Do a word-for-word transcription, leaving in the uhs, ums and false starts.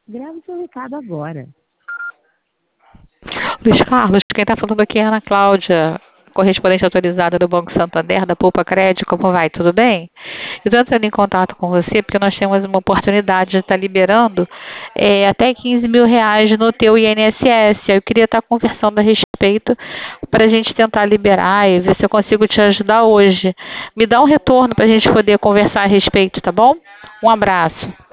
Grave seu recado agora. Luiz Carlos, quem está falando aqui é a Ana Cláudia, correspondente autorizada do Banco Santander, da Poupa Crédito. Como vai? Tudo bem? Eu estou entrando em contato com você porque nós temos uma oportunidade de estar liberando é, até quinze mil reais no teu I N S S. Eu queria estar conversando a respeito para a gente tentar liberar e ver se eu consigo te ajudar hoje. Me dá um retorno para a gente poder conversar a respeito, tá bom? Um abraço.